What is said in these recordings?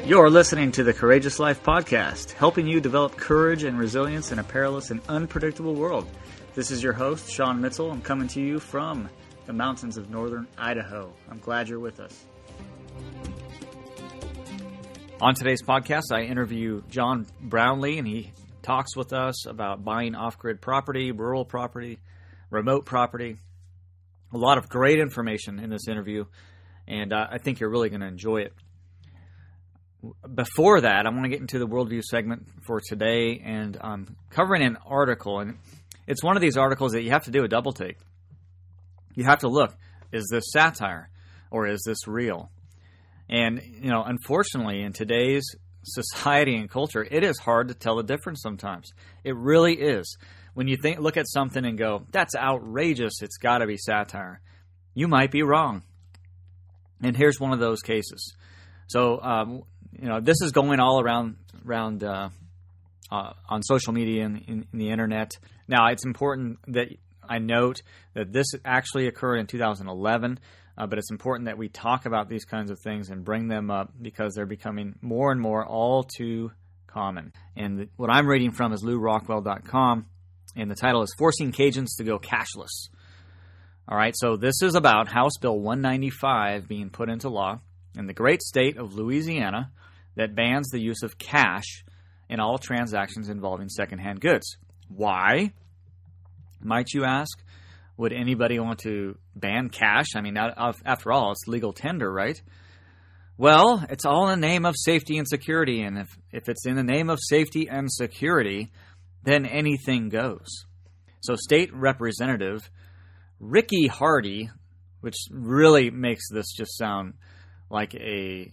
You're listening to the Courageous Life Podcast, helping you develop courage and resilience in a perilous and unpredictable world. This is your host, Sean Mitchell. I'm coming to you from the mountains of northern Idaho. I'm glad you're with us. On today's podcast, I interview John Brownlee, and he talks with us about buying off-grid property, rural property, remote property. A lot of great information in this interview, and I think you're really going to enjoy it. Before that, I want to get into the worldview segment for today, and I'm covering an article, and it's one of these articles that you have to do a double take. You have to look, is this satire or is this real? And, unfortunately, in today's society and culture, it is hard to tell the difference sometimes. It really is. When you look at something and go, that's outrageous, it's got to be satire, you might be wrong. And here's one of those cases. So, this is going all around on social media and in the internet. Now, it's important that I note that this actually occurred in 2011, but it's important that we talk about these kinds of things and bring them up because they're becoming more and more all too common. And what I'm reading from is LouRockwell.com, and the title is Forcing Cajuns to Go Cashless. All right, so this is about House Bill 195 being put into law in the great state of Louisiana that bans the use of cash in all transactions involving secondhand goods. Why, might you ask? Would anybody want to ban cash? I mean, after all, it's legal tender, right? Well, it's all in the name of safety and security, and if it's in the name of safety and security, then anything goes. So State Representative Ricky Hardy, which really makes this just sound like a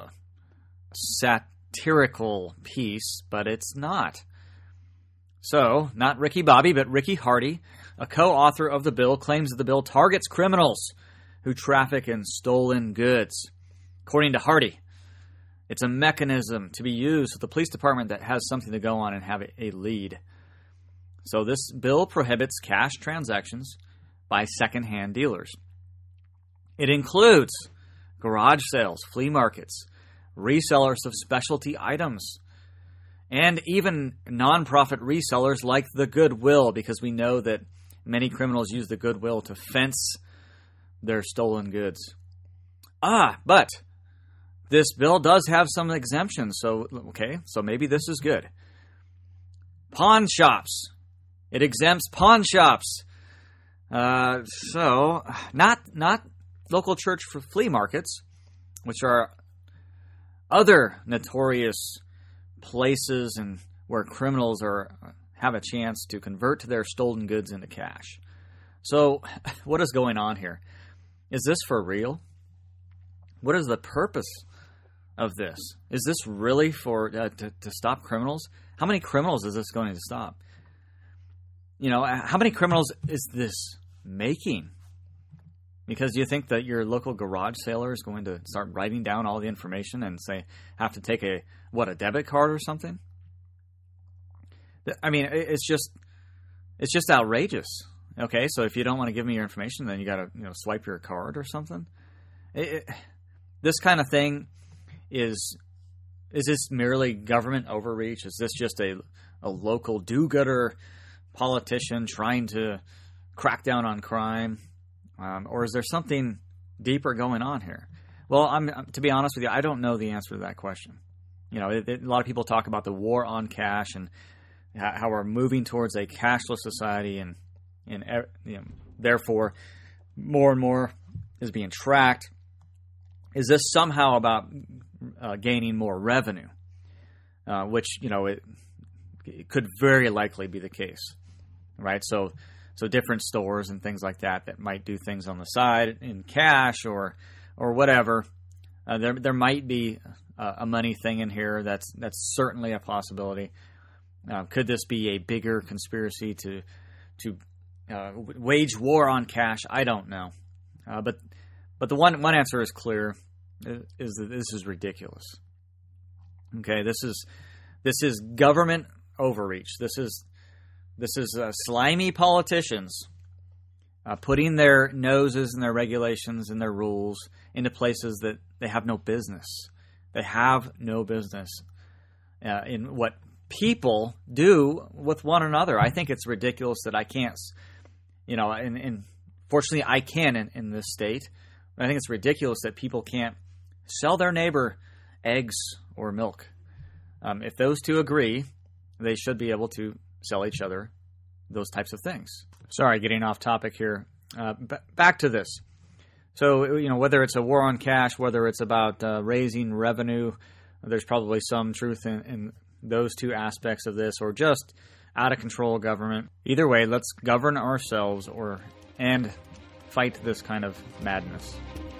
satirical piece, but it's not. So, not Ricky Bobby, but Ricky Hardy, a co-author of the bill, claims that the bill targets criminals who traffic in stolen goods. According to Hardy, it's a mechanism to be used with the police department that has something to go on and have a lead. So this bill prohibits cash transactions by secondhand dealers. It includes garage sales, flea markets, resellers of specialty items, and even nonprofit resellers like the Goodwill, because we know that many criminals use the Goodwill to fence their stolen goods. But this bill does have some exemptions, so maybe this is good. Pawn shops. It exempts pawn shops. So not local church for flea markets, which are other notorious places and where criminals have a chance to convert their stolen goods into cash. So what is going on here? Is this for real? What is the purpose of this? Is this really for to stop criminals? How many criminals is this going to stop? How many criminals is this making? Because you think that your local garage seller is going to start writing down all the information and have to take a debit card or something? I mean, it's just outrageous. Okay, so if you don't want to give me your information, then you got to swipe your card or something. This kind of thing is this merely government overreach? Is this just a local do-gooder politician trying to crack down on crime? Or is there something deeper going on here? Well, to be honest with you, I don't know the answer to that question. A lot of people talk about the war on cash and how we're moving towards a cashless society, and therefore more and more is being tracked. Is this somehow about gaining more revenue? Which it could very likely be the case, right? So different stores and things like that might do things on the side in cash or whatever. There might be a money thing in here. That's certainly a possibility. Could this be a bigger conspiracy to wage war on cash? I don't know. But the one answer is clear: is that this is ridiculous. Okay, this is government overreach. This is slimy politicians putting their noses and their regulations and their rules into places that they have no business. They have no business in what people do with one another. I think it's ridiculous that I can't, and fortunately I can in this state. I think it's ridiculous that people can't sell their neighbor eggs or milk. If those two agree, they should be able to sell each other those types of things. Sorry, getting off topic here. Back to this. So, whether it's a war on cash, whether it's about raising revenue, there's probably some truth in those two aspects of this, or just out of control government. Either way, let's govern ourselves and fight this kind of madness.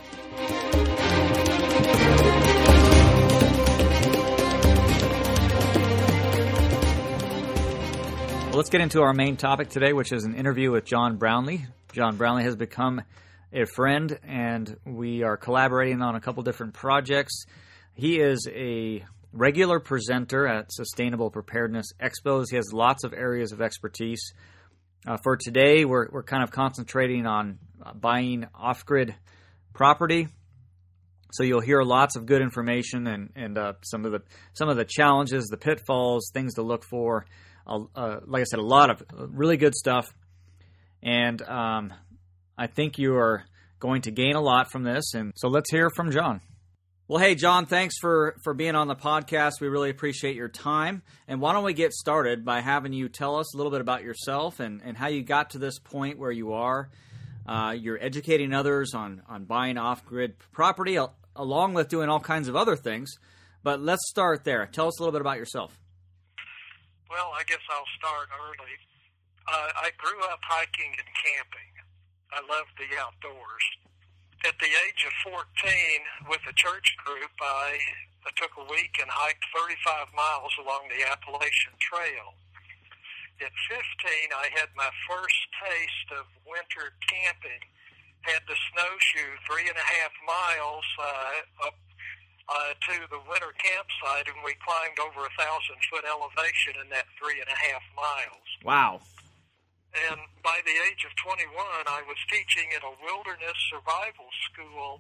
Well, let's get into our main topic today, which is an interview with John Brownlee. John Brownlee has become a friend, and we are collaborating on a couple different projects. He is a regular presenter at Sustainable Preparedness Expos. He has lots of areas of expertise. For today, we're kind of concentrating on buying off-grid property. So you'll hear lots of good information and some of the challenges, the pitfalls, things to look for. Like I said, a lot of really good stuff. And I think you are going to gain a lot from this. And so let's hear from John. Well, hey, John, thanks for being on the podcast. We really appreciate your time. And why don't we get started by having you tell us a little bit about yourself and how you got to this point where you are. You're educating others on buying off-grid property, along with doing all kinds of other things. But let's start there. Tell us a little bit about yourself. Well, I guess I'll start early. I grew up hiking and camping. I loved the outdoors. At the age of 14, with a church group, I took a week and hiked 35 miles along the Appalachian Trail. At 15, I had my first taste of winter camping. Had to snowshoe 3.5 miles up to the winter campsite, and we climbed over 1,000-foot elevation in that 3.5 miles. Wow. And by the age of 21, I was teaching at a wilderness survival school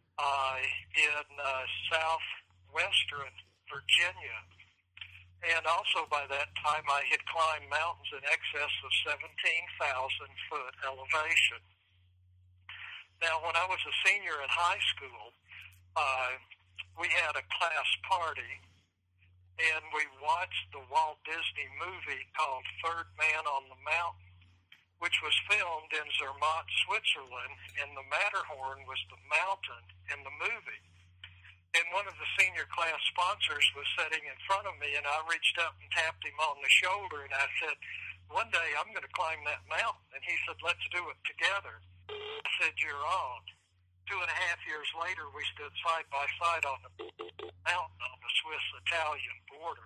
in southwestern Virginia. And also by that time, I had climbed mountains in excess of 17,000-foot elevation. Now, when I was a senior in high school, we had a class party, and we watched the Walt Disney movie called Third Man on the Mountain, which was filmed in Zermatt, Switzerland, and the Matterhorn was the mountain in the movie. And one of the senior class sponsors was sitting in front of me, and I reached up and tapped him on the shoulder, and I said, "One day I'm going to climb that mountain." And he said, "Let's do it together." I said, "You're on." 2.5 years later, we stood side by side on the mountain on the Swiss-Italian border.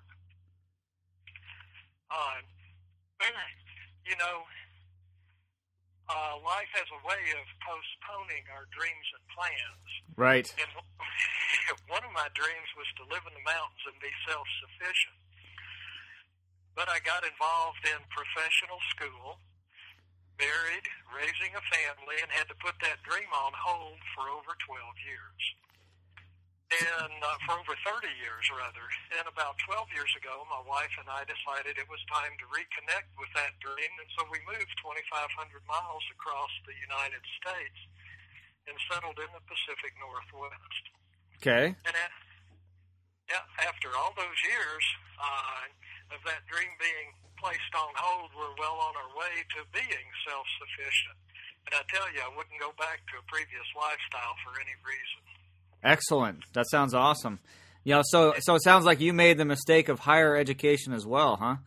Life has a way of postponing our dreams and plans. Right. And one of my dreams was to live in the mountains and be self-sufficient. But I got involved in professional school, married, raising a family, and had to put that dream on hold for over 12 years. And for over 30 years, rather. And about 12 years ago, my wife and I decided it was time to reconnect with that dream, and so we moved 2,500 miles across the United States and settled in the Pacific Northwest. Okay. And after all those years of that dream being placed on hold, we're well on our way to being self-sufficient. And I tell you, I wouldn't go back to a previous lifestyle for any reason. Excellent. That sounds awesome. So it sounds like you made the mistake of higher education as well, huh?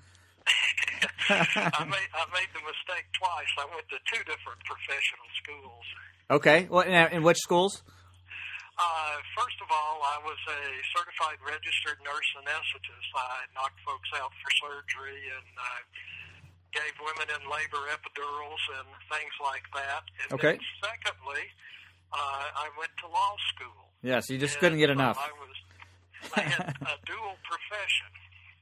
I made the mistake twice. I went to 2 different professional schools. Okay. Well, in which schools? First of all, I was a certified registered nurse anesthetist. I knocked folks out for surgery and gave women in labor epidurals and things like that. And okay. Then secondly, I went to law school. Yeah, so you just couldn't get enough. I had a dual profession.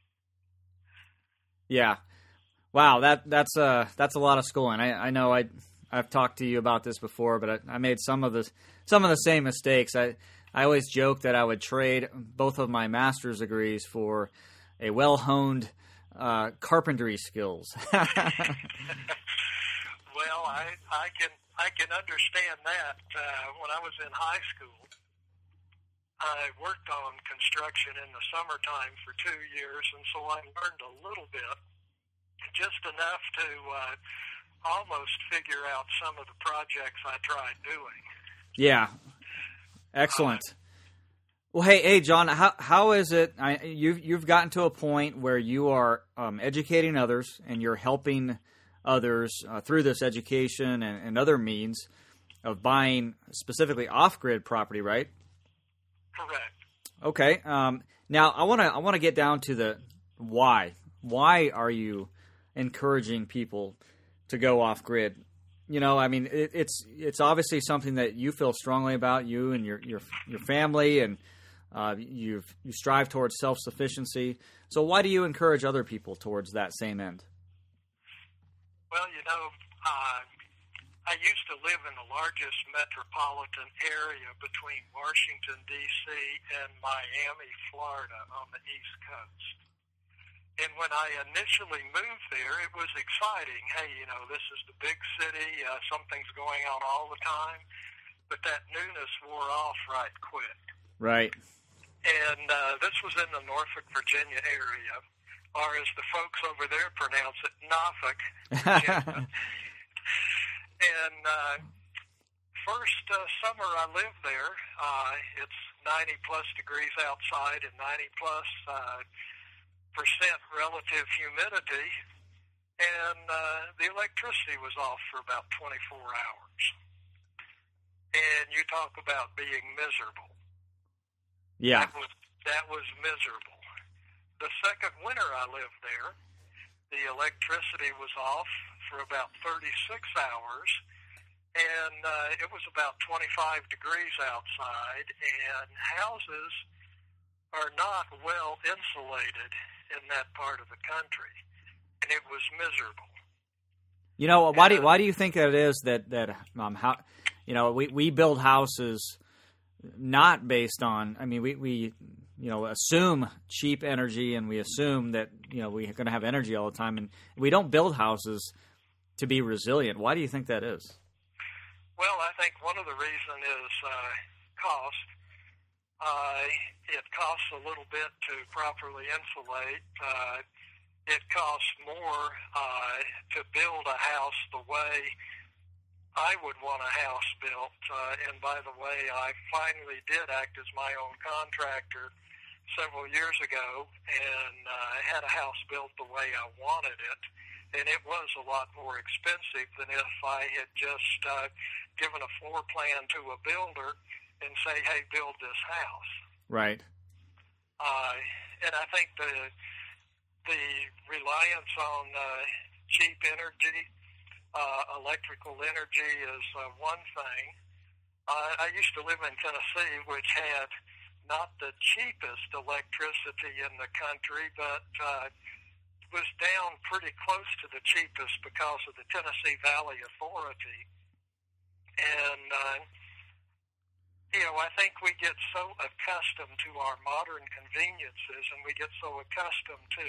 Yeah. Wow, that's a lot of schooling. I know I've talked to you about this before, but I made some of the same mistakes. I I always joke that I would trade both of my master's degrees for a well-honed carpentry skills. Well, I can understand that. When I was in high school, I worked on construction in the summertime for 2 years, and so I learned a little bit, just enough to almost figure out some of the projects I tried doing. Yeah, excellent. Well, hey, John, how is it? You've gotten to a point where you are educating others, and you're helping others through this education and other means of buying specifically off-grid property, right? Correct. Okay. Now I want to get down to the why. Why are you encouraging people to go off-grid? You know, I mean, it's obviously something that you feel strongly about, you and your family, and you strive towards self-sufficiency. So why do you encourage other people towards that same end? Well, you know, I used to live in the largest metropolitan area between Washington, D.C. and Miami, Florida on the East Coast. And when I initially moved there, it was exciting. Hey, you know, this is the big city. Something's going on all the time. But that newness wore off right quick. Right. And this was in the Norfolk, Virginia area, or as the folks over there pronounce it, Norfolk, Virginia. And first summer I lived there, it's 90-plus degrees outside and 90-plus percent relative humidity, and the electricity was off for about 24 hours. And you talk about being miserable. Yeah. That was miserable. The second winter I lived there, the electricity was off for about 36 hours, and it was about 25 degrees outside, and houses are not well insulated in that part of the country, and it was miserable. You know, why do you think that it is that how, you know, we build houses not based on, I mean, we you know, assume cheap energy, and we assume that, you know, we're going to have energy all the time, and we don't build houses to be resilient. Why do you think that is? Well, I think one of the reasons is cost. It costs a little bit to properly insulate. It costs more to build a house the way I would want a house built. And by the way, I finally did act as my own contractor several years ago, and I had a house built the way I wanted it. And it was a lot more expensive than if I had just given a floor plan to a builder and say, hey, build this house. Right. And I think the reliance on cheap energy, electrical energy is one thing. I used to live in Tennessee, which had not the cheapest electricity in the country, but was down pretty close to the cheapest because of the Tennessee Valley Authority. And, you know, I think we get so accustomed to our modern conveniences, and we get so accustomed to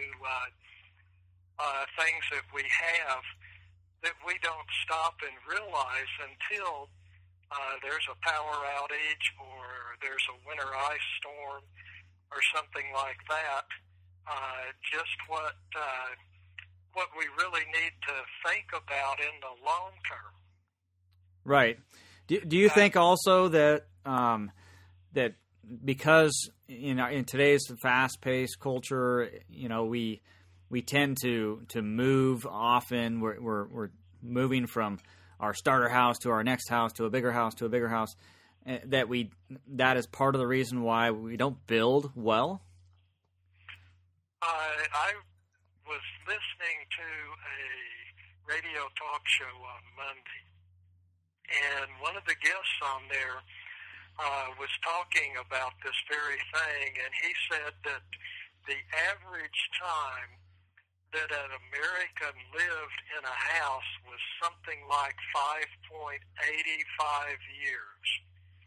things that we have, that we don't stop and realize until there's a power outage or there's a winter ice storm or something like that, just what we really need to think about in the long term. Right. Do you think also that that because in today's fast-paced culture, you know, we tend to move often. We're moving from our starter house to our next house to a bigger house to a bigger house. That is part of the reason why we don't build well. I was listening to a radio talk show on Monday, and one of the guests on there was talking about this very thing, and he said that the average time that an American lived in a house was something like 5.85 years.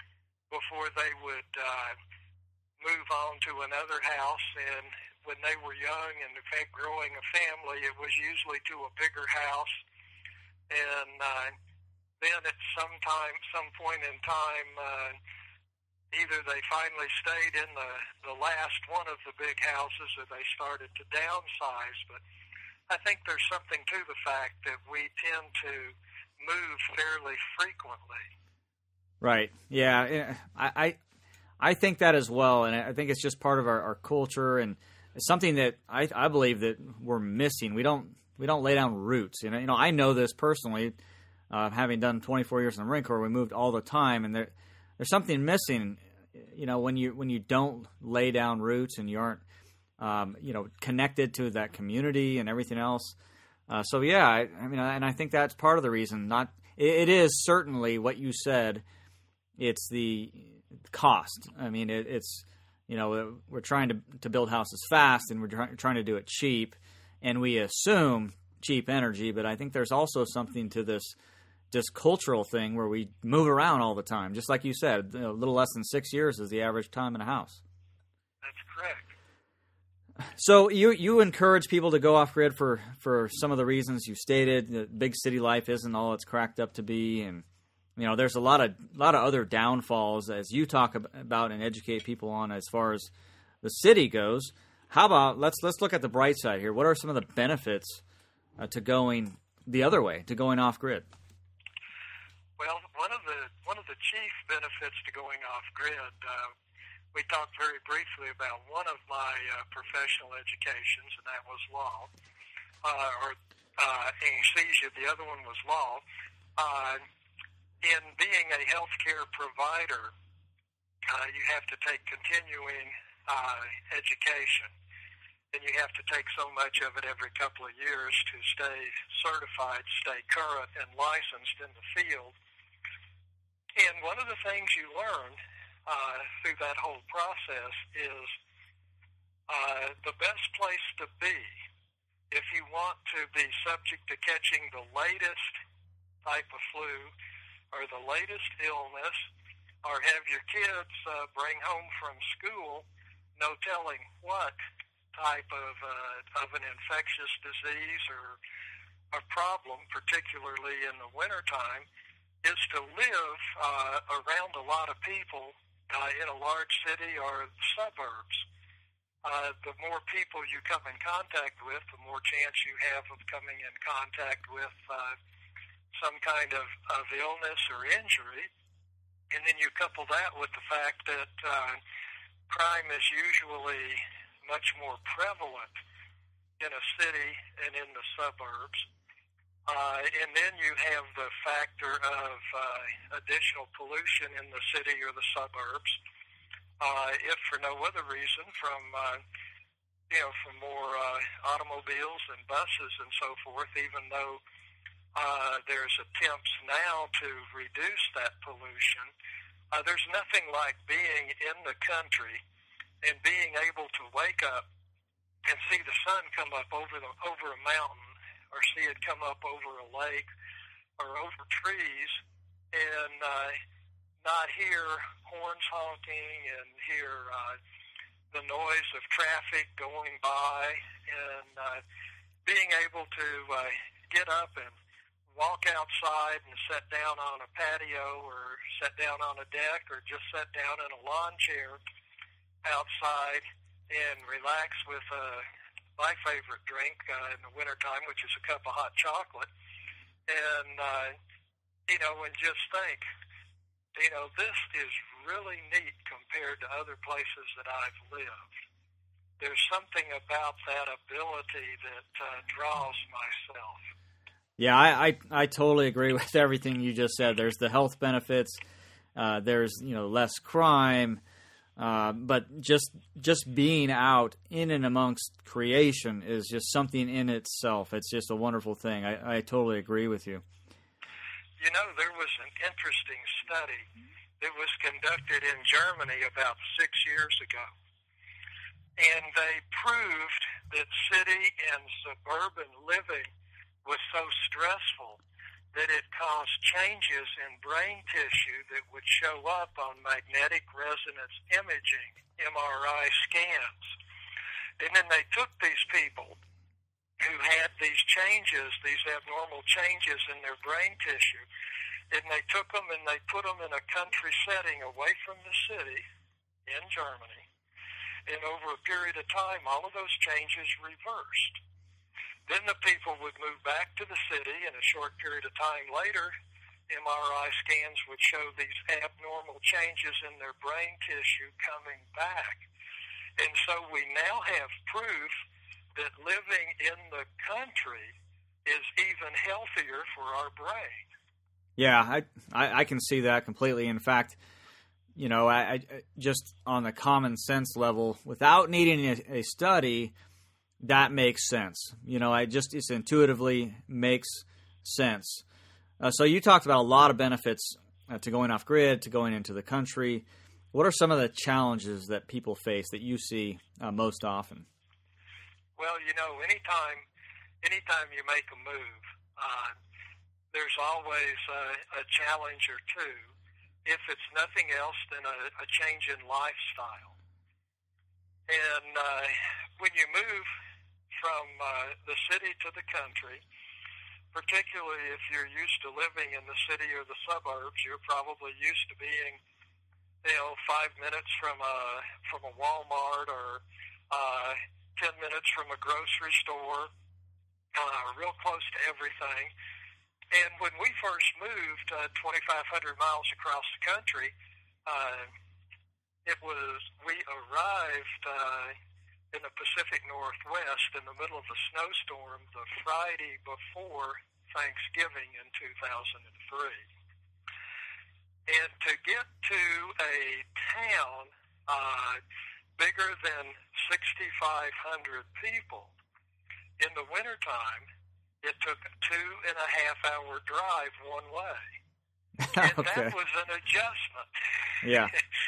before they would move on to another house. And when they were young and growing a family, it was usually to a bigger house. And then at some point in time, either they finally stayed in the last one of the big houses or they started to downsize. But I think there's something to the fact that we tend to move fairly frequently. Right. Yeah. I think that as well, and I think it's just part of our culture, and it's something that I believe that we're missing. We don't lay down roots. You know, I know this personally, having done 24 years in the Marine Corps. We moved all the time, and there's something missing. You know, when you don't lay down roots and you aren't connected to that community and everything else. So yeah, I mean, and I think that's part of the reason. It is certainly what you said. It's the cost. I mean, it's we're trying to build houses fast, and we're trying to do it cheap, and we assume cheap energy. But I think there's also something to this cultural thing where we move around all the time. Just like you said, a little less than 6 years is the average time in a house. That's correct. So you encourage people to go off grid for some of the reasons you stated. The big city life isn't all it's cracked up to be, and there's a lot of other downfalls as you talk about and educate people on as far as the city goes. How about let's look at the bright side here. What are some of the benefits to going the other way, to going off grid? Well, one of the chief benefits to going off grid. We talked very briefly about one of my professional educations, and that was law, or anesthesia. The other one was law. In being a healthcare provider, you have to take continuing education, and you have to take so much of it every couple of years to stay certified, stay current, and licensed in the field. And one of the things you learn through that whole process is the best place to be if you want to be subject to catching the latest type of flu or the latest illness, or have your kids bring home from school no telling what type of an infectious disease or a problem, particularly in the wintertime, is to live around a lot of people in a large city or suburbs. The more people you come in contact with, the more chance you have of coming in contact with some kind of illness or injury. And then you couple that with the fact that crime is usually much more prevalent in a city and in the suburbs. And then you have the factor of additional pollution in the city or the suburbs, if for no other reason from more automobiles and buses and so forth, even though there's attempts now to reduce that pollution. There's nothing like being in the country and being able to wake up and see the sun come up over a mountain, or see it come up over a lake or over trees, and not hear horns honking and hear the noise of traffic going by, and being able to get up and walk outside and sit down on a patio or sit down on a deck or just sit down in a lawn chair outside and relax with my favorite drink in the wintertime, which is a cup of hot chocolate, and and just think, this is really neat compared to other places that I've lived. There's something about that ability that draws myself. Yeah, I totally agree with everything you just said. There's the health benefits. There's less crime. But just being out in and amongst creation is just something in itself. It's just a wonderful thing. I totally agree with you. There was an interesting study that was conducted in Germany about 6 years ago. And they proved that city and suburban living was so stressful that it caused changes in brain tissue that would show up on magnetic resonance imaging, MRI scans. And then they took these people who had these changes, these abnormal changes in their brain tissue, and they took them and they put them in a country setting away from the city in Germany. And over a period of time, all of those changes reversed. Then the people would move back to the city, and a short period of time later, MRI scans would show these abnormal changes in their brain tissue coming back. And so we now have proof that living in the country is even healthier for our brain. Yeah, I can see that completely. In fact, you know, I just on the common sense level, without needing a study, that makes sense. You know, it intuitively makes sense. So you talked about a lot of benefits to going off grid, to going into the country. What are some of the challenges that people face that you see most often? Well, you know, anytime you make a move, there's always a challenge or two, if it's nothing else than a change in lifestyle. And when you move from the city to the country, particularly if you're used to living in the city or the suburbs, you're probably used to being, 5 minutes from a Walmart or 10 minutes from a grocery store, real close to everything. And when we first moved 2,500 miles across the country, we arrived in the Pacific Northwest in the middle of a snowstorm the Friday before Thanksgiving in 2003. And to get to a town bigger than 6,500 people in the wintertime, it took a 2.5-hour drive one way. And Okay. that was an adjustment. Yeah.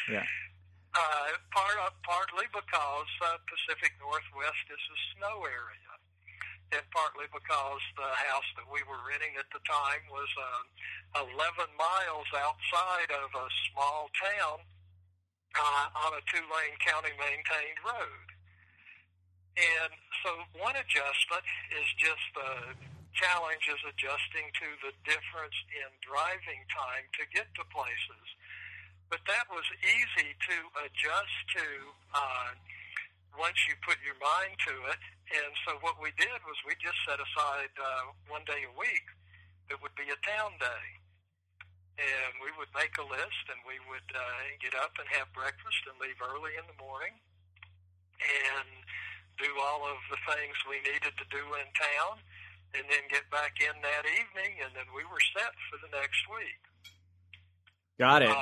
Partly because Pacific Northwest is a snow area, and partly because the house that we were renting at the time was 11 miles outside of a small town on a 2-lane county-maintained road. And so one adjustment is just the challenge is adjusting to the difference in driving time to get to places. But that was easy to adjust to once you put your mind to it. And so what we did was we just set aside one day a week that would be a town day. And we would make a list, and we would get up and have breakfast and leave early in the morning and do all of the things we needed to do in town, and then get back in that evening, and then we were set for the next week. Got it.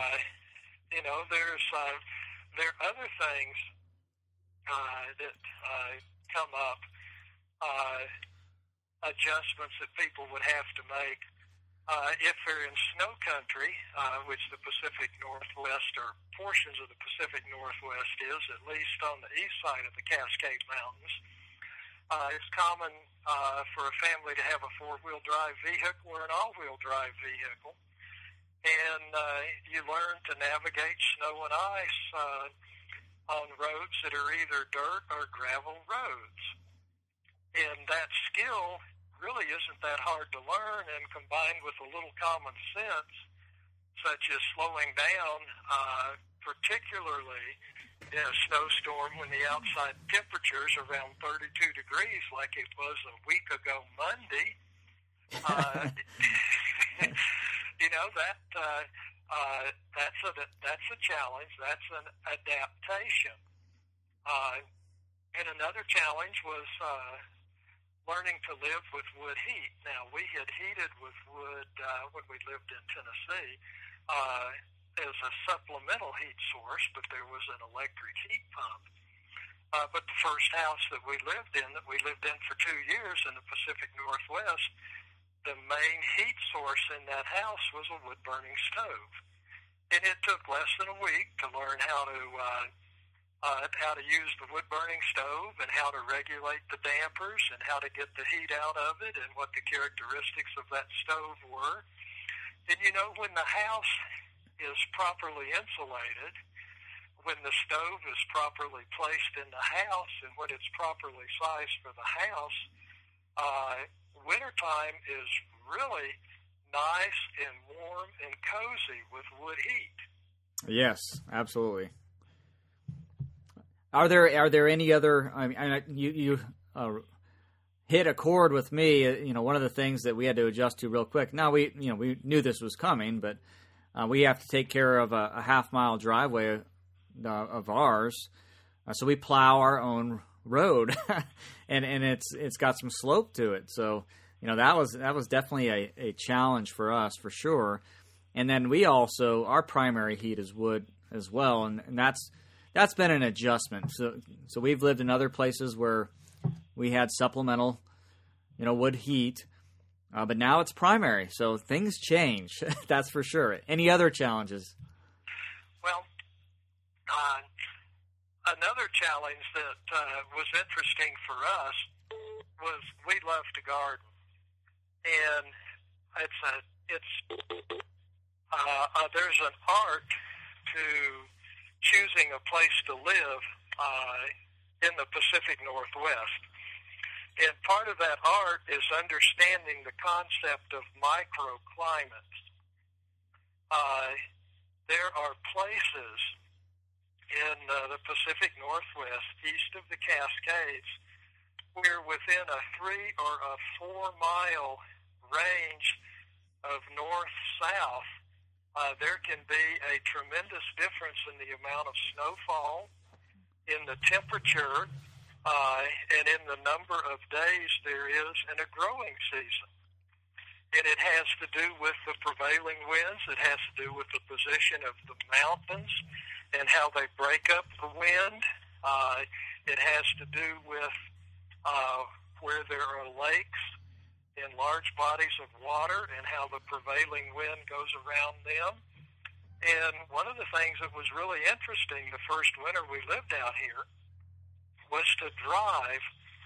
There are other things that come up, adjustments that people would have to make if they're in snow country, which the Pacific Northwest or portions of the Pacific Northwest is, at least on the east side of the Cascade Mountains. It's common for a family to have a 4-wheel drive vehicle or an all-wheel drive vehicle. And you learn to navigate snow and ice on roads that are either dirt or gravel roads. And that skill really isn't that hard to learn, and combined with a little common sense, such as slowing down, particularly in a snowstorm when the outside temperature is around 32 degrees like it was a week ago Monday, that's a challenge. That's an adaptation. And another challenge was learning to live with wood heat. Now, we had heated with wood when we lived in Tennessee as a supplemental heat source, but there was an electric heat pump. But the first house that we lived in for 2 years in the Pacific Northwest, the main heat source in that house was a wood-burning stove. And it took less than a week to learn how to how to use the wood-burning stove and how to regulate the dampers and how to get the heat out of it and what the characteristics of that stove were. And, when the house is properly insulated, when the stove is properly placed in the house and when it's properly sized for the house, wintertime is really nice and warm and cozy with wood heat. Yes, absolutely. Are there any other? I mean, you hit a chord with me. One of the things that we had to adjust to real quick. Now we knew this was coming, but we have to take care of a half-mile driveway of ours, so we plow our own road, and it's got some slope to it. So that was definitely a challenge for us for sure. And then we also, our primary heat is wood as well, and that's been an adjustment. So we've lived in other places where we had supplemental, wood heat, but now it's primary. So things change, that's for sure. Any other challenges? Well, another challenge that was interesting for us was we love to garden, and there's an art to choosing a place to live in the Pacific Northwest. And part of that art is understanding the concept of microclimates. There are places in the Pacific Northwest, east of the Cascades, where within a 3 or a 4 mile range of north-south, there can be a tremendous difference in the amount of snowfall, in the temperature, and in the number of days there is in a growing season. And it has to do with the prevailing winds. It has to do with the position of the mountains and how they break up the wind. It has to do with where there are lakes in large bodies of water and how the prevailing wind goes around them. And one of the things that was really interesting the first winter we lived out here was to drive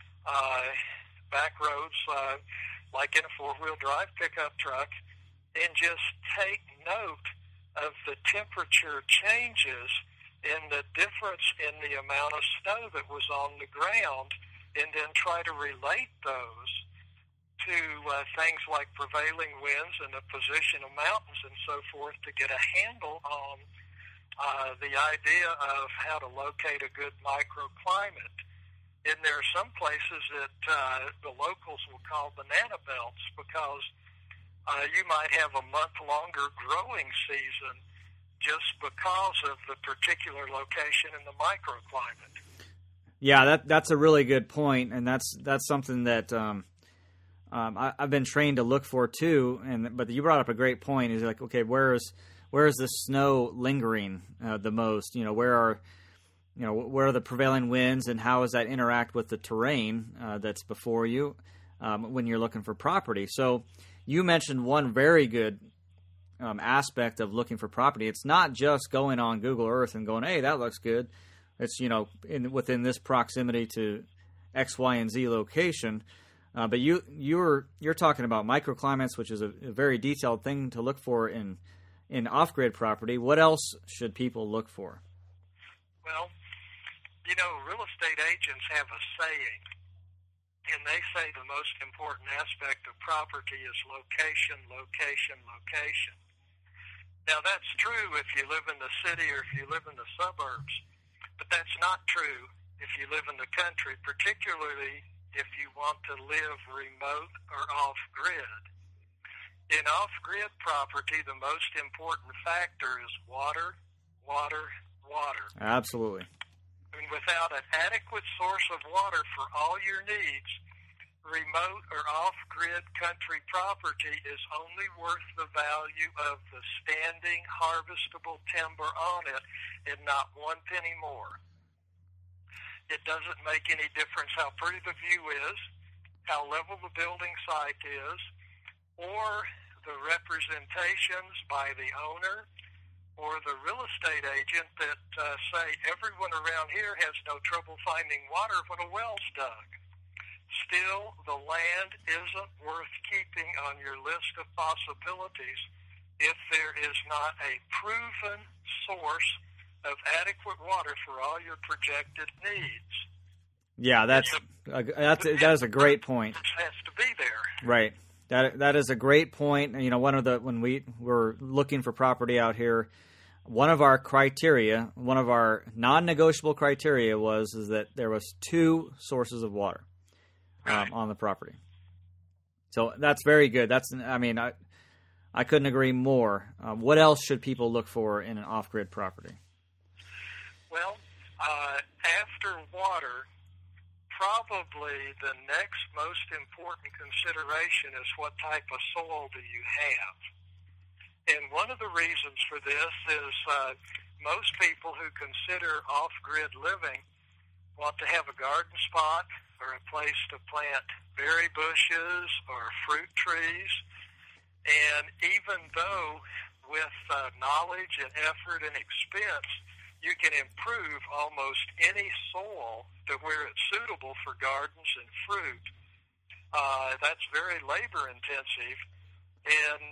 back roads like in a four-wheel drive pickup truck and just take note of the temperature changes and the difference in the amount of snow that was on the ground, and then try to relate those to things like prevailing winds and the position of mountains and so forth to get a handle on the idea of how to locate a good microclimate. And there are some places that the locals will call banana belts because you might have a month longer growing season just because of the particular location in the microclimate. Yeah, that's a really good point, and that's something that I've been trained to look for too. But you brought up a great point. Is like, okay, where is the snow lingering the most? Where are the prevailing winds, and how does that interact with the terrain that's before you when you're looking for property? So you mentioned one very good aspect of looking for property. It's not just going on Google Earth and going, hey, that looks good. It's, within this proximity to X, Y, and Z location. But you're talking about microclimates, which is a very detailed thing to look for in off-grid property. What else should people look for? Well, real estate agents have a saying, and they say the most important aspect of property is location, location, location. Now, that's true if you live in the city or if you live in the suburbs, but that's not true if you live in the country, particularly if you want to live remote or off-grid. In off-grid property, the most important factor is water, water, water. Absolutely. And without an adequate source of water for all your needs, remote or off-grid country property is only worth the value of the standing harvestable timber on it and not one penny more. It doesn't make any difference how pretty the view is, how level the building site is, or the representations by the owner or the real estate agent that say everyone around here has no trouble finding water when a well's dug. Still, the land isn't worth keeping on your list of possibilities if there is not a proven source of adequate water for all your projected needs. Yeah, that is a great point. It has to be there. Right. That is a great point. You know, when we were looking for property out here, one of our criteria, one of our non-negotiable criteria is that there was 2 sources of water on the property. So that's very good. I couldn't agree more. What else should people look for in an off-grid property? Well, after water, probably the next most important consideration is what type of soil do you have. And one of the reasons for this is most people who consider off-grid living want to have a garden spot or a place to plant berry bushes or fruit trees. And even though with knowledge and effort and expense, you can improve almost any soil to where it's suitable for gardens and fruit, that's very labor intensive. And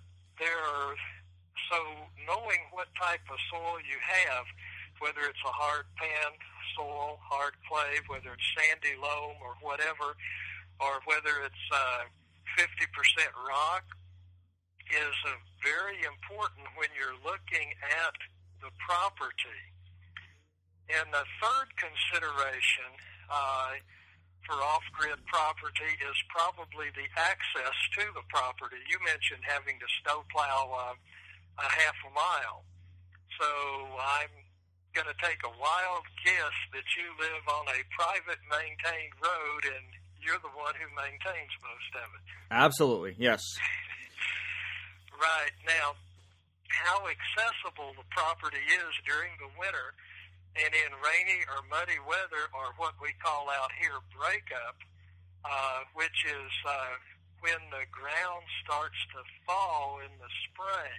so knowing what type of soil you have, whether it's a hard pan soil, hard clay, whether it's sandy loam or whatever, or whether it's 50% rock, is very important when you're looking at the property. And the third consideration for off-grid property is probably the access to the property. You mentioned having to snowplow a half a mile. So I'm going to take a wild guess that you live on a private maintained road and you're the one who maintains most of it. Absolutely, yes. Right. Now, how accessible the property is during the winter and in rainy or muddy weather, or what we call out here breakup, which is when the ground starts to fall in the spring,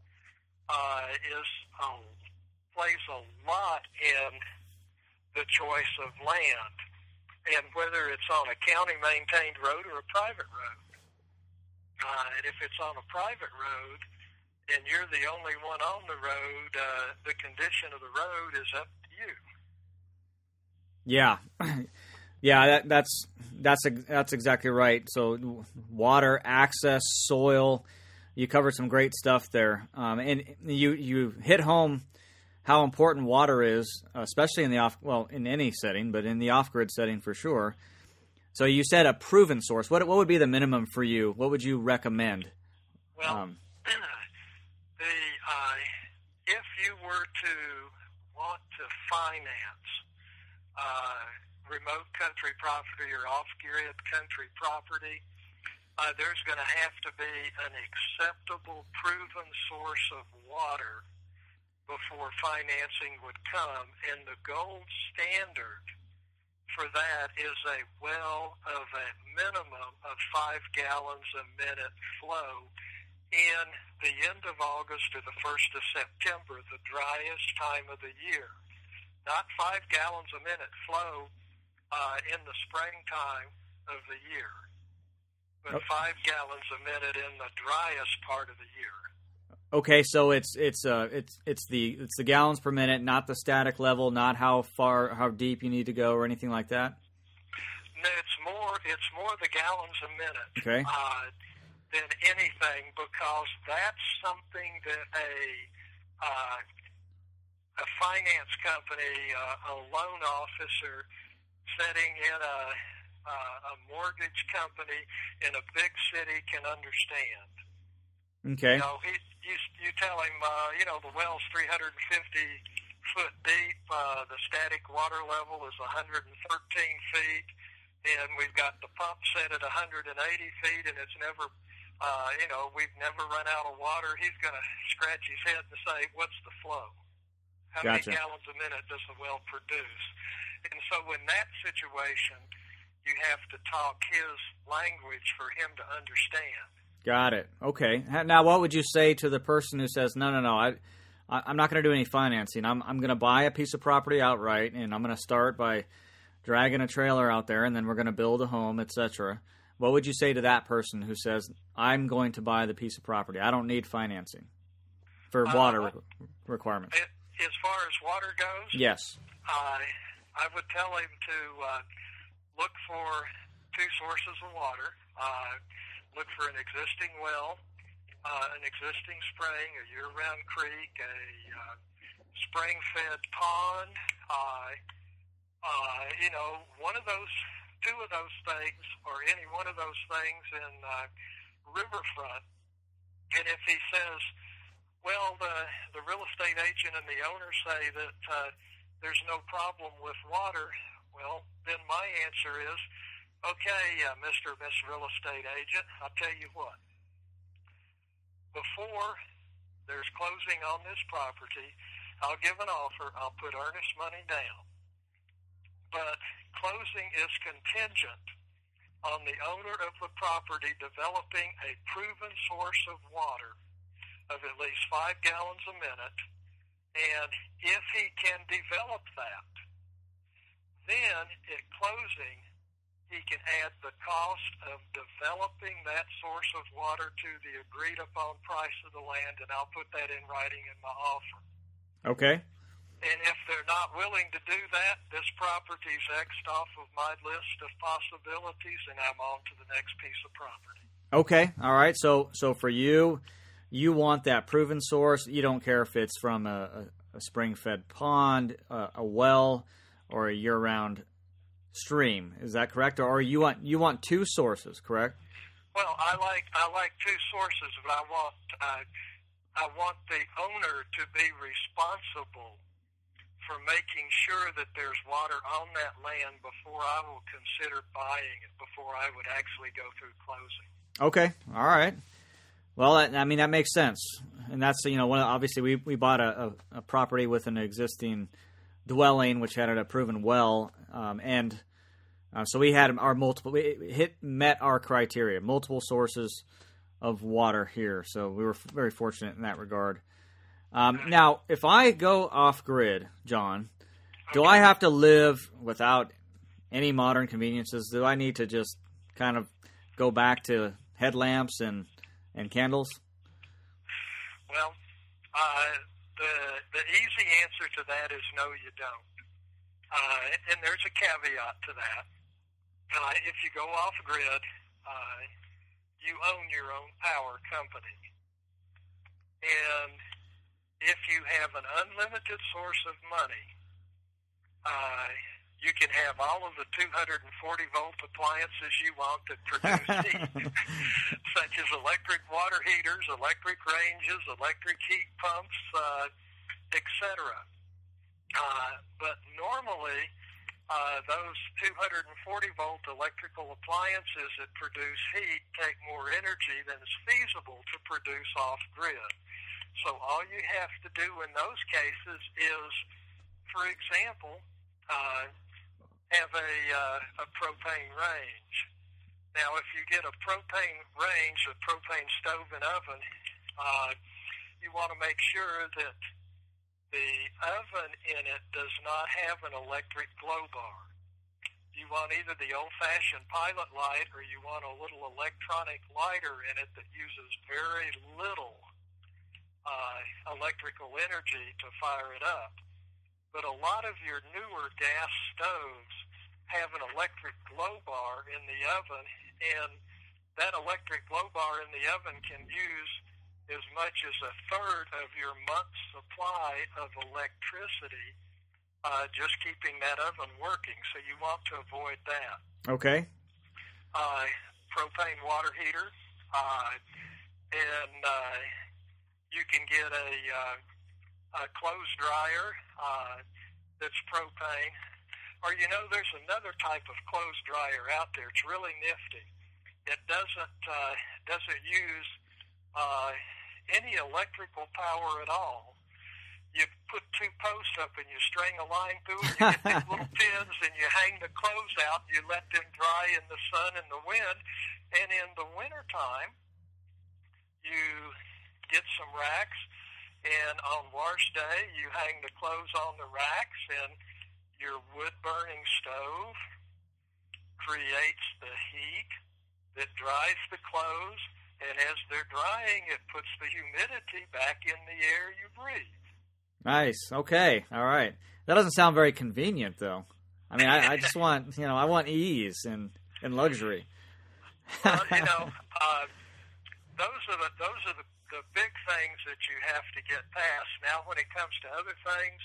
plays a lot in the choice of land, and whether it's on a county-maintained road or a private road. And if it's on a private road and you're the only one on the road, the condition of the road is up to you. Yeah, yeah, that's exactly right. So water, access, soil, you covered some great stuff there, and you hit home how important water is, especially in in any setting, but in the off-grid setting for sure. So you said a proven source. What would be the minimum for you? What would you recommend? Well, if you were to want to finance remote country property or off-grid country property, there's going to have to be an acceptable, proven source of water before financing would come. And the gold standard for that is a well of a minimum of 5 gallons a minute flow in the end of August or the 1st of September, the driest time of the year. Not 5 gallons a minute flow in the springtime of the year, but 5 gallons a minute in the driest part of the year. Okay, so it's the gallons per minute, not the static level, not how deep you need to go or anything like that. No, it's more the gallons a minute. Okay. Than anything, because that's something that a finance company, a loan officer sitting in a mortgage company in a big city can understand. Okay. You tell him, the well's 350 foot deep, the static water level is 113 feet, and we've got the pump set at 180 feet, and it's never, we've never run out of water. He's going to scratch his head and say, what's the flow? How Gotcha. many gallons a minute does the well produce? And so in that situation, you have to talk his language for him to understand. Got it. Okay. Now, what would you say to the person who says, no, I'm not going to do any financing. I'm going to buy a piece of property outright, and I'm going to start by dragging a trailer out there, and then we're going to build a home, etc. What would you say to that person who says, I'm going to buy the piece of property? I don't need financing for water requirements. As far as water goes? Yes. I would tell him to look for two sources of water. Look for an existing well, an existing spring, a year-round creek, a spring-fed pond. One of those, two of those things, or any one of those things in riverfront. And if he says, well, the real estate agent and the owner say that there's no problem with water, well, then my answer is, okay, Mr. or Miss Real Estate Agent, I'll tell you what. Before there's closing on this property, I'll give an offer, I'll put earnest money down. But closing is contingent on the owner of the property developing a proven source of water of at least 5 gallons a minute. And if he can develop that, then at closing, he can add the cost of developing that source of water to the agreed upon price of the land, and I'll put that in writing in my offer. Okay. And if they're not willing to do that, this property's X'd off of my list of possibilities, and I'm on to the next piece of property. Okay. All right. So for you, you want that proven source. You don't care if it's from a spring-fed pond, a well, or a year-round stream. Is that correct? Or you want two sources, correct? Well, I like two sources, but I want the owner to be responsible for making sure that there's water on that land before I will consider buying it, before I would actually go through closing. Okay. All right. Well, that makes sense. And that's, obviously we bought a property with an existing dwelling, which had a proven well. So we had our met our criteria, multiple sources of water here. So we were very fortunate in that regard. Now, if I go off grid, John, do I have to live without any modern conveniences? Do I need to just kind of go back to headlamps and candles? Well, the easy answer to that is no, you don't. And there's a caveat to that. If you go off grid, you own your own power company. And if you have an unlimited source of money, you can have all of the 240-volt appliances you want that produce heat, such as electric water heaters, electric ranges, electric heat pumps, etc. But normally, those 240-volt electrical appliances that produce heat take more energy than is feasible to produce off-grid. So all you have to do in those cases is, for example, have a propane range. Now, if you get a propane range, a propane stove and oven, you want to make sure that the oven in it does not have an electric glow bar. You want either the old-fashioned pilot light or you want a little electronic lighter in it that uses very little electrical energy to fire it up. But a lot of your newer gas stoves have an electric glow bar in the oven, and that electric glow bar in the oven can use as much as a third of your month's supply of electricity, just keeping that oven working. So you want to avoid that. Okay. Propane water heater, and you can get a clothes dryer that's propane. Or, there's another type of clothes dryer out there. It's really nifty. It doesn't use any electrical power at all. You put two posts up and you string a line through it, you get these little pins, and you hang the clothes out, and you let them dry in the sun and the wind. And in the wintertime, you get some racks, And on wash day, you hang the clothes on the racks, and your wood-burning stove creates the heat that dries the clothes, and as they're drying, it puts the humidity back in the air you breathe. Nice. Okay. All right. That doesn't sound very convenient, though. I mean, I just want, I want ease and luxury. Well, those are the big things that you have to get past. Now, when it comes to other things,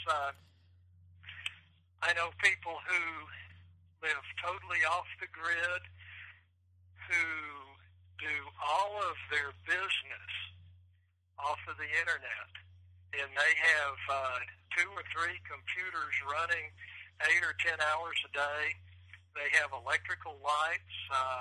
I know people who live totally off the grid, who do all of their business off of the internet, and they have 2 or 3 computers running 8 or 10 hours a day. They have electrical lights.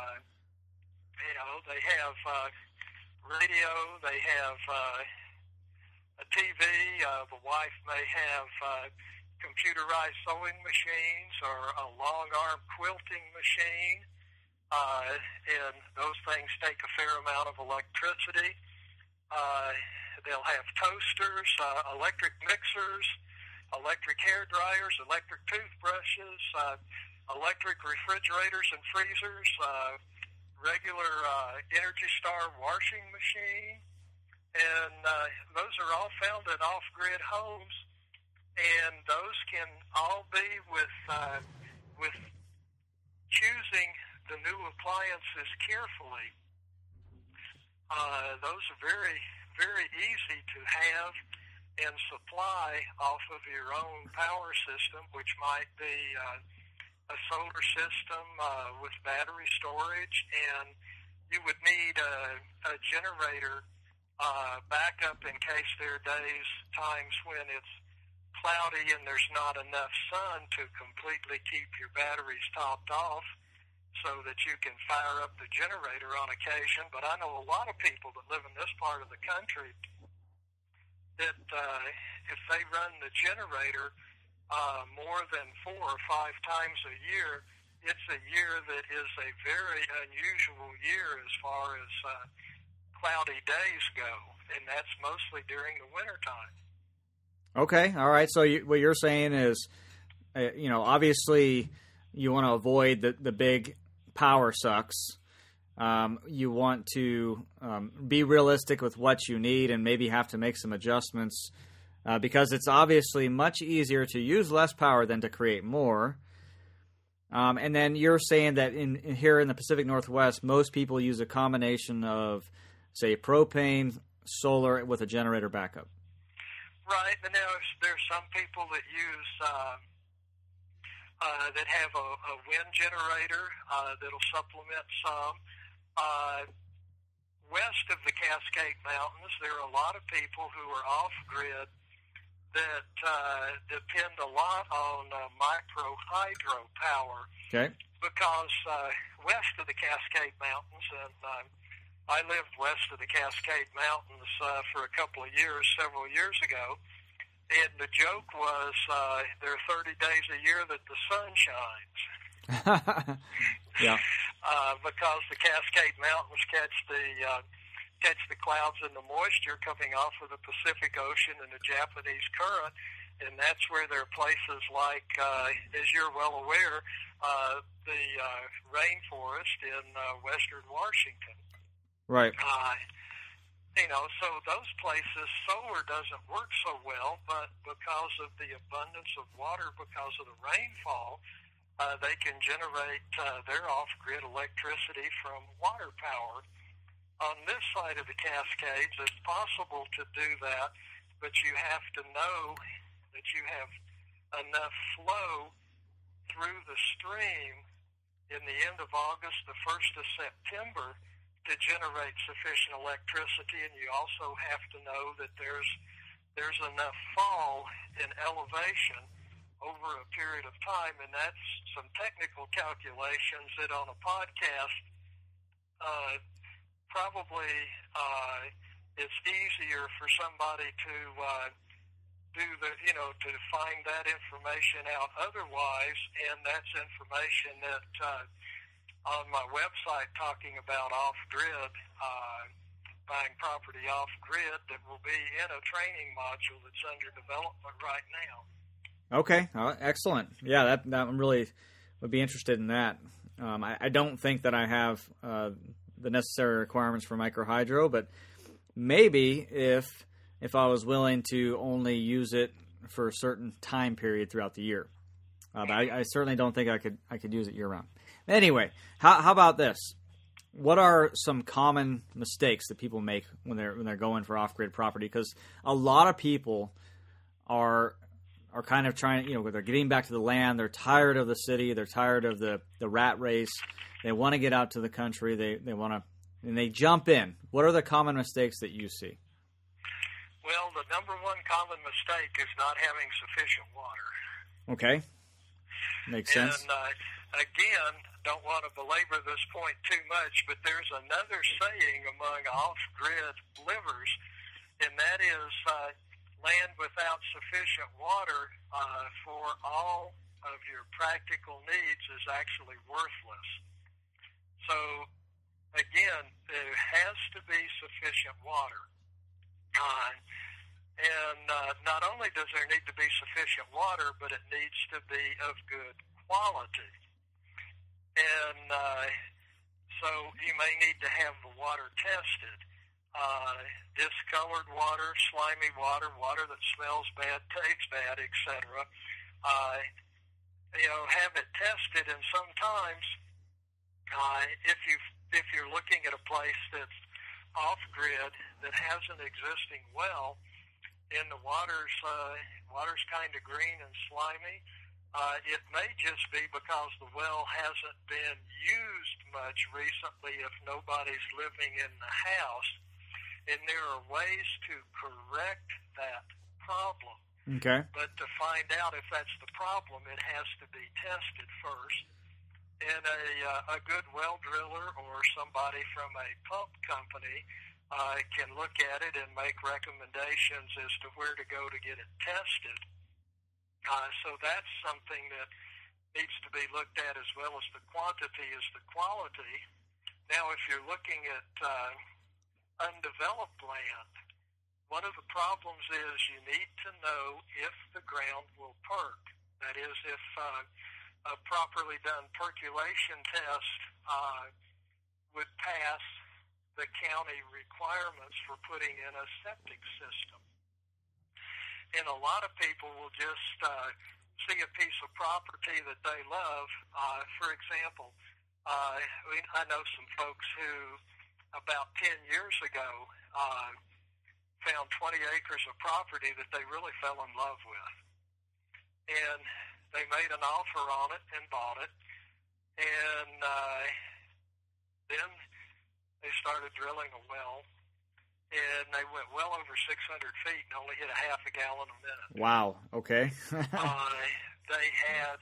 They have radio. They have a TV. The wife may have computerized sewing machines or a long-arm quilting machine, and those things take a fair amount of electricity. They'll have toasters, electric mixers, electric hair dryers, electric toothbrushes, electric refrigerators and freezers, regular Energy Star washing machine, and those are all found in off-grid homes, and those can all be with choosing the new appliances carefully. Those are very, very easy to have and supply off of your own power system, which might be a solar system with battery storage, and you would need a generator backup in case there are times when it's cloudy and there's not enough sun to completely keep your batteries topped off, so that you can fire up the generator on occasion. But I know a lot of people that live in this part of the country that if they run the generator more than 4 or 5 times a year, it's a year that is a very unusual year as far as cloudy days go, and that's mostly during the wintertime. Okay, all right. So what you're saying is, obviously you want to avoid the big power sucks. You want to be realistic with what you need and maybe have to make some adjustments because it's obviously much easier to use less power than to create more. And then you're saying that here in the Pacific Northwest, most people use a combination of, say, propane, solar with a generator backup. Right, and there's some people that use that have a wind generator that'll supplement some. West of the Cascade Mountains, there are a lot of people who are off-grid that depend a lot on micro-hydro power. Okay. Because west of the Cascade Mountains, and I lived west of the Cascade Mountains for a couple of years, several years ago, and the joke was there are 30 days a year that the sun shines. Yeah. Because the Cascade Mountains catch the clouds and the moisture coming off of the Pacific Ocean and the Japanese current, and that's where there are places like, as you're well aware, the rainforest in western Washington. Right. So those places, solar doesn't work so well, but because of the abundance of water, because of the rainfall, they can generate their off-grid electricity from water power. On this side of the Cascades, it's possible to do that, but you have to know that you have enough flow through the stream in the end of August, the 1st of September, to generate sufficient electricity, and you also have to know that there's enough fall in elevation over a period of time, and that's some technical calculations that on a podcast probably it's easier for somebody to to find that information out otherwise, and that's information that on my website talking about off-grid, buying property off grid that will be in a training module that's under development right now. Okay, excellent. Yeah, that I'm really would be interested in that. I don't think that I have the necessary requirements for microhydro, but maybe if I was willing to only use it for a certain time period throughout the year. But I certainly don't think I could use it year round. Anyway, how about this? What are some common mistakes that people make when they're going for off-grid property? Because a lot of people are kind of trying, they're getting back to the land. They're tired of the city. They're tired of the rat race. They want to get out to the country. And they jump in. What are the common mistakes that you see? Well, the number one common mistake is not having sufficient water. Okay. Makes sense. And again, don't want to belabor this point too much, but there's another saying among off-grid livers, and that is land without sufficient water for all of your practical needs is actually worthless. So, again, there has to be sufficient water. And not only does there need to be sufficient water, but it needs to be of good quality. And so you may need to have the water tested. Discolored water, slimy water, water that smells bad, tastes bad, etc. Have it tested, and sometimes if you're looking at a place that's off-grid that has an existing well, and the water's kind of green and slimy, it may just be because the well hasn't been used much recently if nobody's living in the house. And there are ways to correct that problem. Okay. But to find out if that's the problem, it has to be tested first. And a good well driller or somebody from a pump company can look at it and make recommendations as to where to go to get it tested. So that's something that needs to be looked at, as well as the quantity as the quality. Now, if you're looking at undeveloped land, one of the problems is you need to know if the ground will perk. That is, if a properly done percolation test would pass the county requirements for putting in a septic system. And a lot of people will just see a piece of property that they love. For example, I know some folks who about 10 years ago found 20 acres of property that they really fell in love with. And they made an offer on it and bought it. And then they started drilling a well. And they went well over 600 feet and only hit a half a gallon a minute. Wow. Okay. They had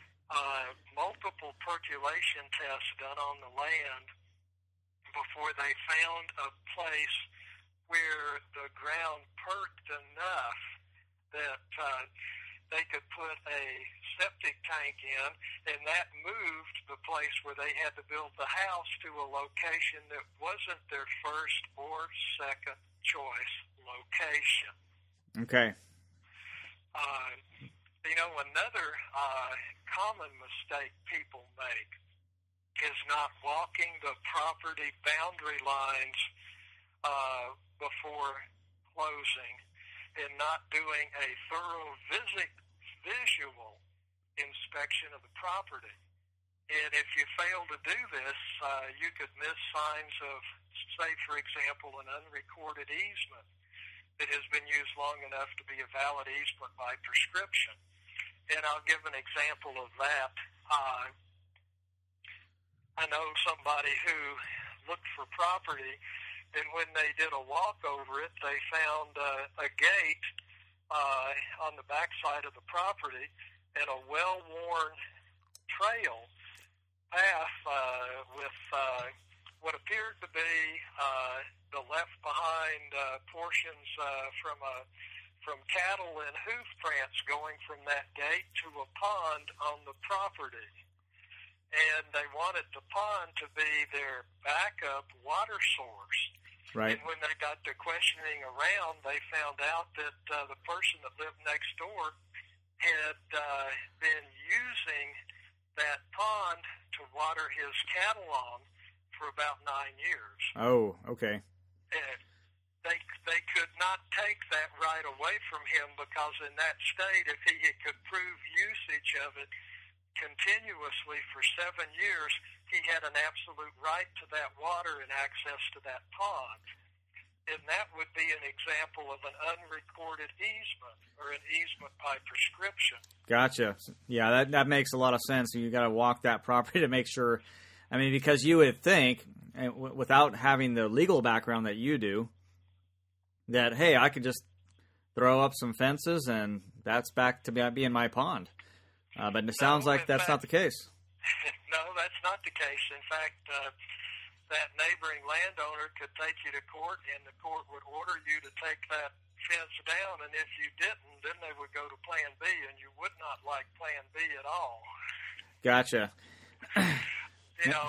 multiple percolation tests done on the land before they found a place where the ground perked enough that they could put a septic tank in, and that moved the place where they had to build the house to a location that wasn't their first or second choice location. Okay. Another common mistake people make is not walking the property boundary lines before closing, and not doing a thorough visual inspection of the property. And if you fail to do this, you could miss signs of, say, for example, an unrecorded easement that has been used long enough to be a valid easement by prescription. And I'll give an example of that. I know somebody who looked for property, and when they did a walk over it, they found a gate on the backside of the property and a well-worn trail path with what appeared to be the left-behind portions from cattle and hoof prints going from that gate to a pond on the property. And they wanted the pond to be their backup water source. Right. And when they got to questioning around, they found out that the person that lived next door had been using that pond to water his cattle on for about 9 years. Oh, okay. And they could not take that right away from him, because in that state, if he could prove usage of it continuously for 7 years, he had an absolute right to that water and access to that pond. And that would be an example of an unrecorded easement, or an easement by prescription. Gotcha. Yeah, that makes a lot of sense. You got to walk that property to make sure. I mean, because you would think, without having the legal background that you do, that, hey, I could just throw up some fences and that's back to being my pond. But it sounds like that's not the case. No, that's not the case. In fact, that neighboring landowner could take you to court, and the court would order you to take that fence down, and if you didn't, then they would go to Plan B, and you would not like Plan B at all. Gotcha. You know,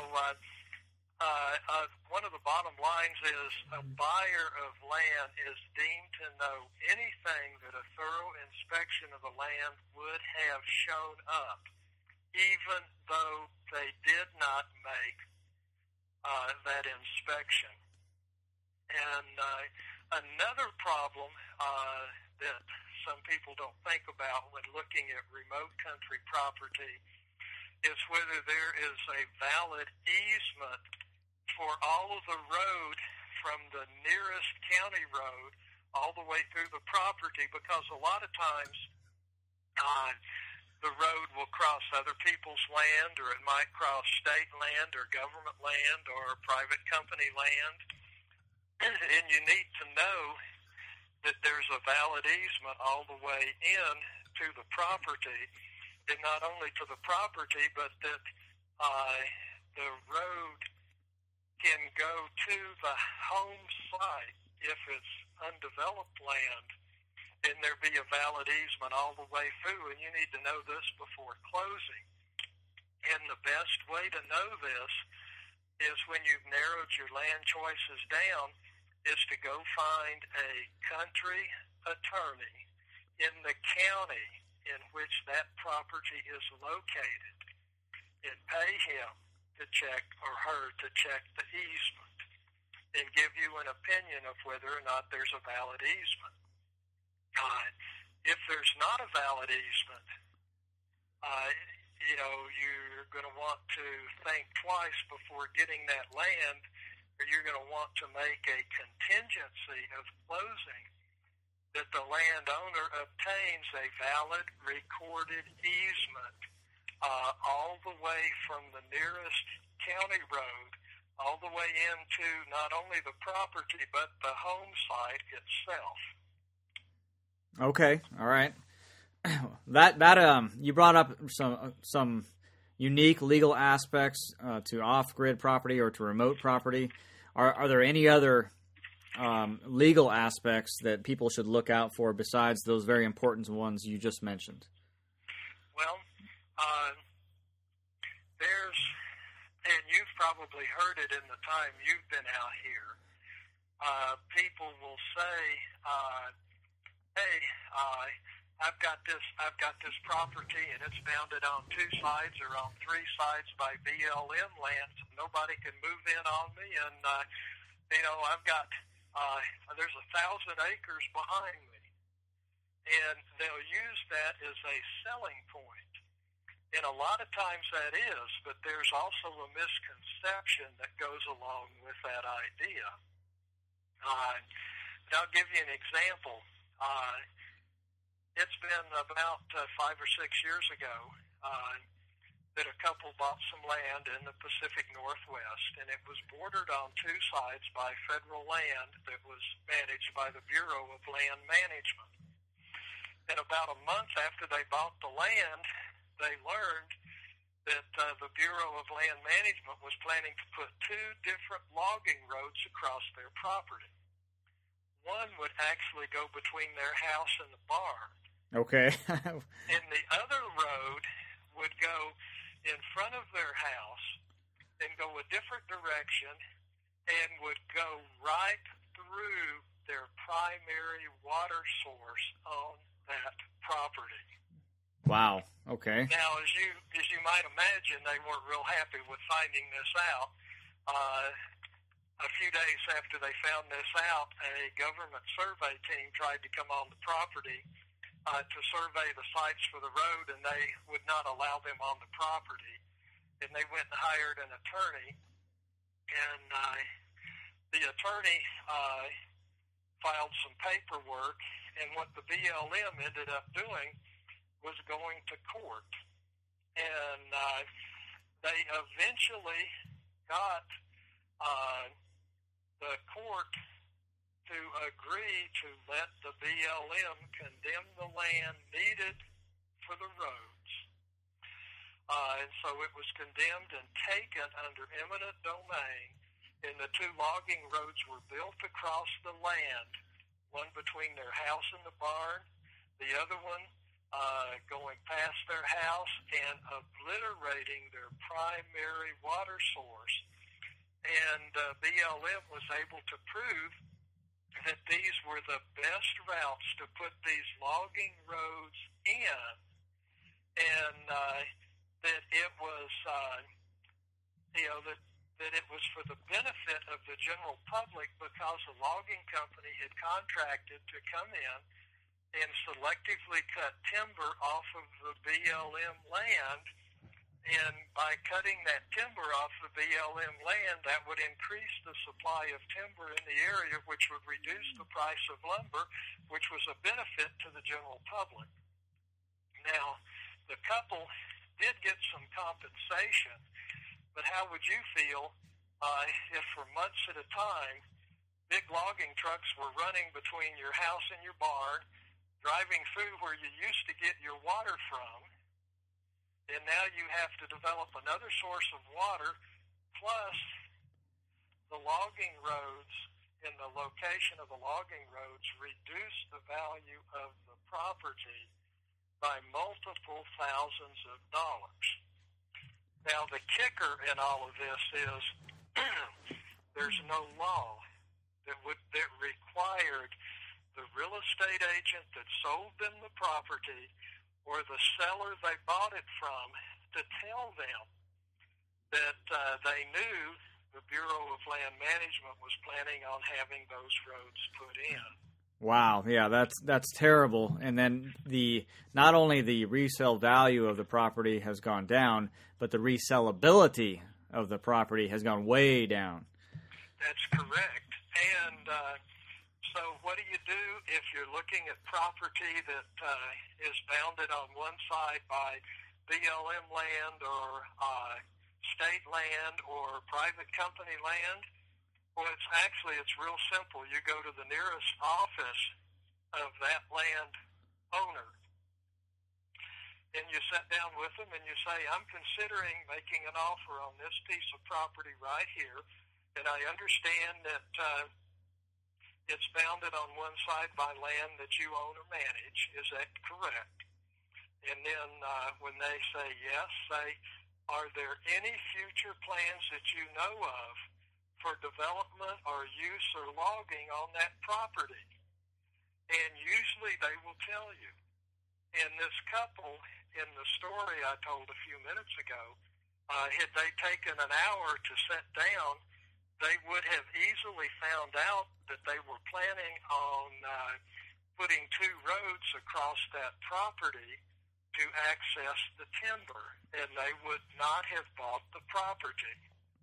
one of the bottom lines is a buyer of land is deemed to know anything that a thorough inspection of the land would have shown up, even though they did not make that inspection. And another problem that some people don't think about when looking at remote country property is whether there is a valid easement for all of the road from the nearest county road all the way through the property, because a lot of times the road will cross other people's land, or it might cross state land or government land or private company land. And you need to know that there's a valid easement all the way in to the property, and not only to the property, but that the road can go to the home site if it's undeveloped land, and there be a valid easement all the way through, and you need to know this before closing. And the best way to know this is, when you've narrowed your land choices down, is to go find a country attorney in the county in which that property is located, and pay him to check, or her to check, the easement, and give you an opinion of whether or not there's a valid easement. If there's not a valid easement, you're going to want to think twice before getting that land, or you're going to want to make a contingency of closing that the landowner obtains a valid recorded easement all the way from the nearest county road all the way into not only the property but the home site itself. Okay, all right. That you brought up some unique legal aspects to off-grid property or to remote property. Are there any other legal aspects that people should look out for besides those very important ones you just mentioned? Well, there's, and you've probably heard it in the time you've been out here, people will say, hey, I've got this property, and it's bounded on 2 sides or on 3 sides by BLM land. Nobody can move in on me, and I've got there's 1,000 acres behind me, and they'll use that as a selling point. And a lot of times that is, but there's also a misconception that goes along with that idea. And I'll give you an example. It's been about 5 or 6 years ago that a couple bought some land in the Pacific Northwest, and it was bordered on 2 sides by federal land that was managed by the Bureau of Land Management. And about a month after they bought the land, they learned that the Bureau of Land Management was planning to put 2 different logging roads across their property. One would actually go between their house and the barn. Okay. And the other road would go in front of their house and go a different direction and would go right through their primary water source on that property. Wow. Okay. Now, as you might imagine, they weren't real happy with finding this out. A few days after they found this out, a government survey team tried to come on the property to survey the sites for the road, and they would not allow them on the property. And they went and hired an attorney, and the attorney filed some paperwork, and what the BLM ended up doing was going to court. And they eventually got the court to agree to let the BLM condemn the land needed for the roads. And so it was condemned and taken under eminent domain, and the two logging roads were built across the land, one between their house and the barn, the other one going past their house and obliterating their primary water source. And BLM was able to prove that these were the best routes to put these logging roads in, and that it was, that it was for the benefit of the general public, because the logging company had contracted to come in and selectively cut timber off of the BLM land. And by cutting that timber off the BLM land, that would increase the supply of timber in the area, which would reduce the price of lumber, which was a benefit to the general public. Now, the couple did get some compensation, but how would you feel if for months at a time, big logging trucks were running between your house and your barn, driving through where you used to get your water from, and now you have to develop another source of water, plus the logging roads and the location of the logging roads reduce the value of the property by multiple thousands of dollars. Now, the kicker in all of this is there's no law that required the real estate agent that sold them the property or the seller they bought it from to tell them that they knew the Bureau of Land Management was planning on having those roads put in. Wow, yeah, that's terrible. And then not only the resale value of the property has gone down, but the resellability of the property has gone way down. That's correct. And so what do you do if you're looking at property that is bounded on one side by BLM land or state land or private company land? Well, it's real simple. You go to the nearest office of that land owner, and you sit down with them and you say, I'm considering making an offer on this piece of property right here, and I understand that it's bounded on one side by land that you own or manage. Is that correct? And then when they say yes, say, are there any future plans that you know of for development or use or logging on that property? And usually they will tell you. And this couple, in the story I told a few minutes ago, had they taken an hour to sit down, they would have easily found out that they were planning on putting two roads across that property to access the timber, and they would not have bought the property.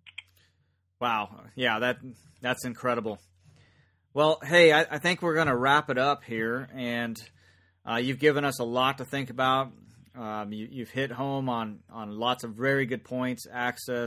Wow. Yeah, that's incredible. Well, hey, I think we're going to wrap it up here, and you've given us a lot to think about. You've hit home on lots of very good points: access,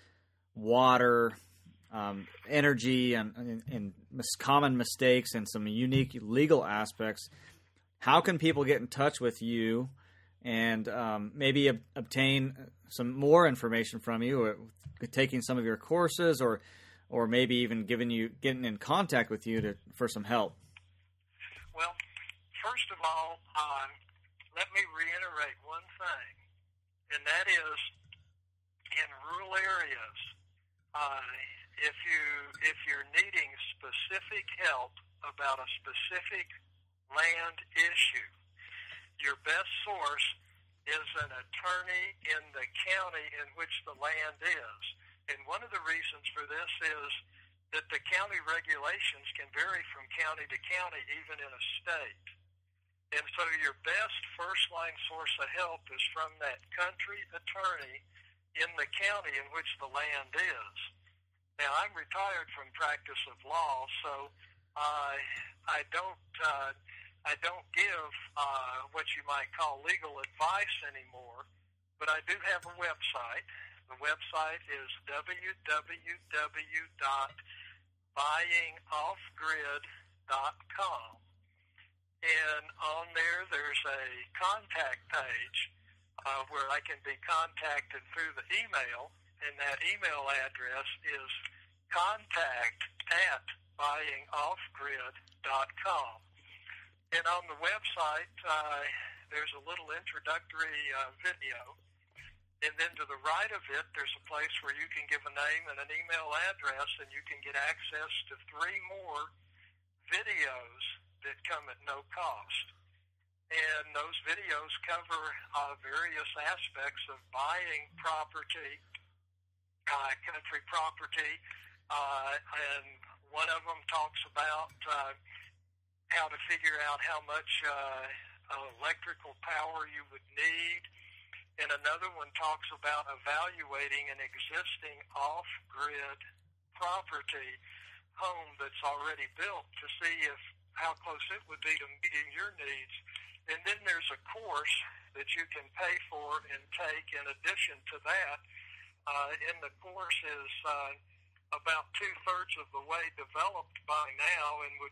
water, energy, and common mistakes, and some unique legal aspects. How can people get in touch with you and maybe obtain some more information from you, or taking some of your courses, or maybe even getting in contact with you for some help? Well, first of all, let me reiterate one thing, and that is, in rural areas, if you're needing specific help about a specific land issue, your best source is an attorney in the county in which the land is. And one of the reasons for this is that the county regulations can vary from county to county, even in a state. And so your best first-line source of help is from that country attorney in the county in which the land is. Now, I'm retired from practice of law, so I don't give what you might call legal advice anymore, but I do have a website. The website is www.buyingoffgrid.com. And on there, there's a contact page where I can be contacted through the email, and that email address is contact@buyingoffgrid.com. And on the website, there's a little introductory video. And then to the right of it, there's a place where you can give a name and an email address, and you can get access to 3 more videos that come at no cost. And those videos cover various aspects of buying property, country property, and one of them talks about how to figure out how much electrical power you would need. And another one talks about evaluating an existing off-grid property home that's already built to see how close it would be to meeting your needs. And then there's a course that you can pay for and take in addition to that. And the course is about 2/3 of the way developed by now and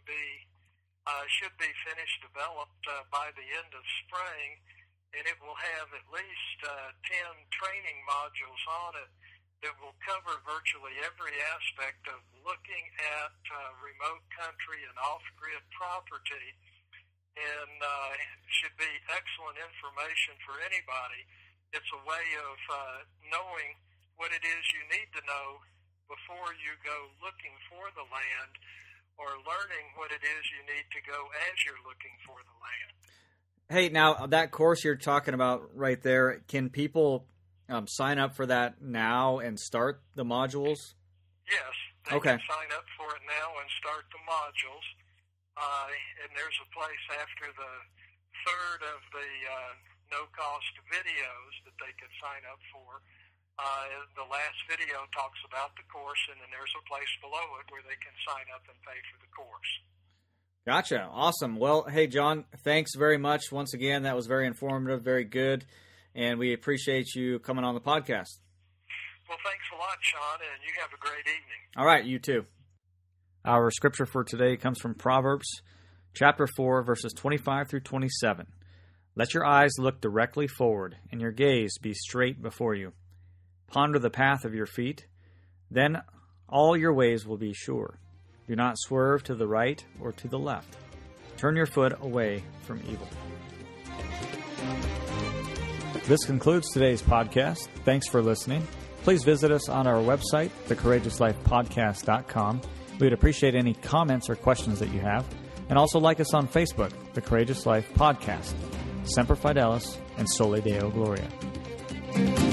should be finished developed by the end of spring. And it will have at least 10 training modules on it that will cover virtually every aspect of looking at remote country and off-grid property, and should be excellent information for anybody. It's a way of knowing what it is you need to know before you go looking for the land, or learning what it is you need to go as you're looking for the land. Hey, now that course you're talking about right there, can people sign up for that now and start the modules? Yes, they can sign up for it now and start the modules. And there's a place after the 3rd of the no-cost videos that they could sign up for. The last video talks about the course, and then there's a place below it where they can sign up and pay for the course. Gotcha. Awesome. Well, hey, John, thanks very much. Once again, that was very informative, very good, and we appreciate you coming on the podcast. Well, thanks a lot, Sean, and you have a great evening. All right, you too. Our scripture for today comes from Proverbs chapter 4, verses 25 through 27. Let your eyes look directly forward, and your gaze be straight before you. Ponder the path of your feet, then all your ways will be sure. Do not swerve to the right or to the left. Turn your foot away from evil. This concludes today's podcast. Thanks for listening. Please visit us on our website, thecourageouslifepodcast.com. We would appreciate any comments or questions that you have. And also like us on Facebook, The Courageous Life Podcast. Semper Fidelis and Soli Deo Gloria.